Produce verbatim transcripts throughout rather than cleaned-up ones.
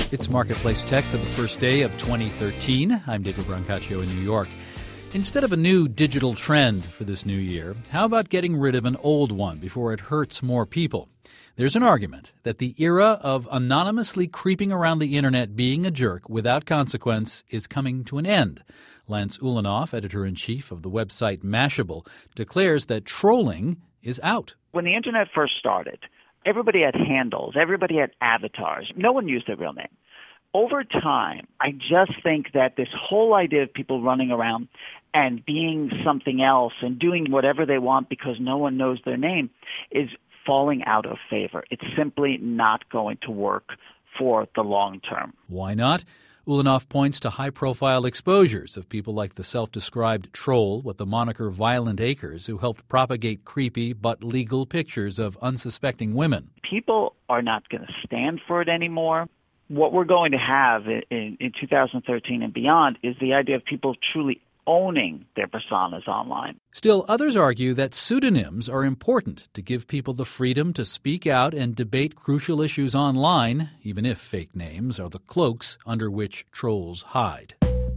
It's Marketplace Tech for the first day of twenty thirteen. I'm David Brancaccio in New York. Instead of a new digital trend for this new year, how about getting rid of an old one before it hurts more people? There's an argument that the era of anonymously creeping around the internet being a jerk without consequence is coming to an end. Lance Ulanoff, editor-in-chief of the website Mashable, declares that trolling is out. When the internet first started, everybody had handles, everybody had avatars. No one used their real name. Over time, I just think that this whole idea of people running around and being something else and doing whatever they want because no one knows their name is falling out of favor. It's simply not going to work for the long term. Why not? Ulanoff points to high-profile exposures of people like the self-described troll with the moniker Violent Acres, who helped propagate creepy but legal pictures of unsuspecting women. People are not going to stand for it anymore. What we're going to have in, in, in two thousand thirteen and beyond is the idea of people truly owning their personas online. Still, others argue that pseudonyms are important to give people the freedom to speak out and debate crucial issues online, even if fake names are the cloaks under which trolls hide.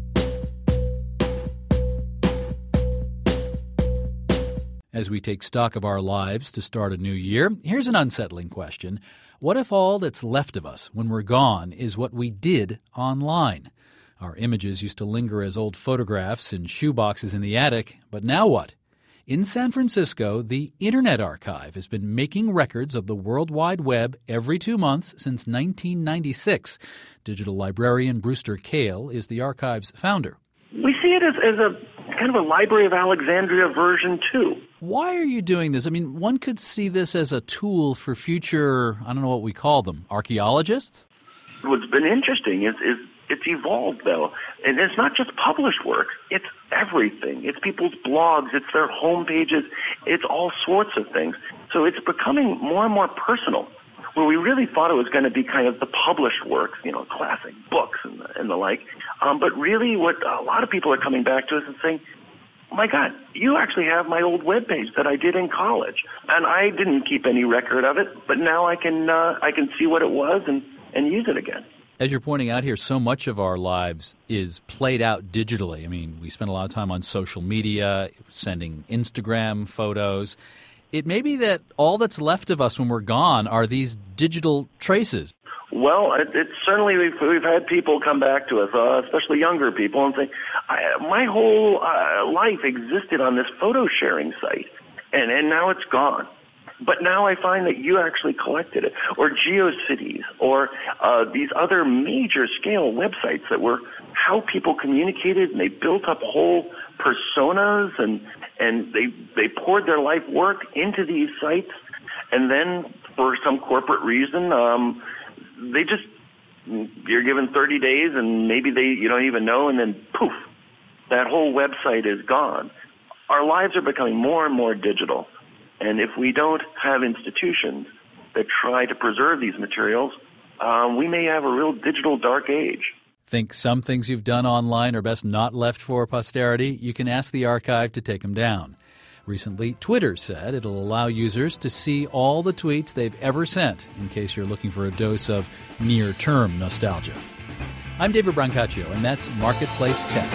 As we take stock of our lives to start a new year, here's an unsettling question. What if all that's left of us when we're gone is what we did online? Our images used to linger as old photographs in shoeboxes in the attic, but now what? In San Francisco, the Internet Archive has been making records of the World Wide Web every two months since nineteen ninety-six. Digital librarian Brewster Kahle is the archive's founder. We see it as, as a kind of a Library of Alexandria version two. Why are you doing this? I mean, one could see this as a tool for future, I don't know what we call them, archaeologists? What's been interesting is, is it's evolved, though. And it's not just published work. It's everything. It's people's blogs. It's their home pages. It's all sorts of things. So it's becoming more and more personal, where we really thought it was going to be kind of the published work, you know, classic books and the, and the like. Um, but really what a lot of people are coming back to us and saying, oh, my God, you actually have my old webpage that I did in college. And I didn't keep any record of it, but now I can uh, I can see what it was and, and use it again. As you're pointing out here, so much of our lives is played out digitally. I mean, we spend a lot of time on social media, sending Instagram photos. It may be that all that's left of us when we're gone are these digital traces. Well, it, it's certainly we've, we've had people come back to us, uh, especially younger people, and say, I, my whole uh, life existed on this photo sharing site, and, and now it's gone. But now I find that you actually collected it, or GeoCities, or uh, these other major scale websites that were how people communicated, and they built up whole personas, and and they they poured their life work into these sites, and then for some corporate reason, um, they just you're given thirty days, and maybe they you don't even know, and then poof, that whole website is gone. Our lives are becoming more and more digital. And if we don't have institutions that try to preserve these materials, um, we may have a real digital dark age. Think some things you've done online are best not left for posterity? You can ask the archive to take them down. Recently, Twitter said it'll allow users to see all the tweets they've ever sent in case you're looking for a dose of near-term nostalgia. I'm David Brancaccio, and that's Marketplace Tech.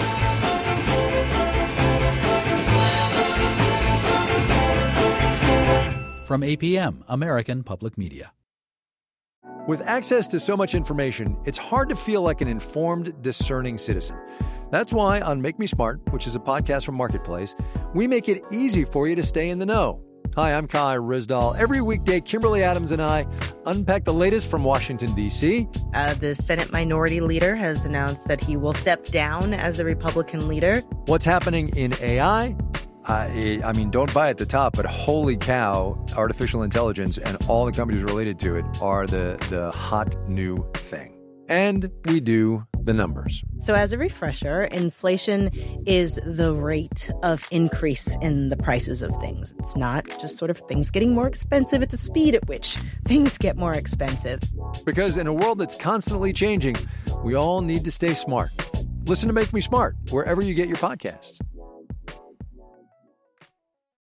From A P M, American Public Media. With access to so much information, it's hard to feel like an informed, discerning citizen. That's why on Make Me Smart, which is a podcast from Marketplace, we make it easy for you to stay in the know. Hi, I'm Kai Rizdal. Every weekday, Kimberly Adams and I unpack the latest from Washington, D C Uh, the Senate Minority Leader has announced that he will step down as the Republican leader. What's happening in A I? I, I mean, don't buy at the top, but holy cow, artificial intelligence and all the companies related to it are the, the hot new thing. And we do the numbers. So as a refresher, inflation is the rate of increase in the prices of things. It's not just sort of things getting more expensive. It's a speed at which things get more expensive. Because in a world that's constantly changing, we all need to stay smart. Listen to Make Me Smart wherever you get your podcasts.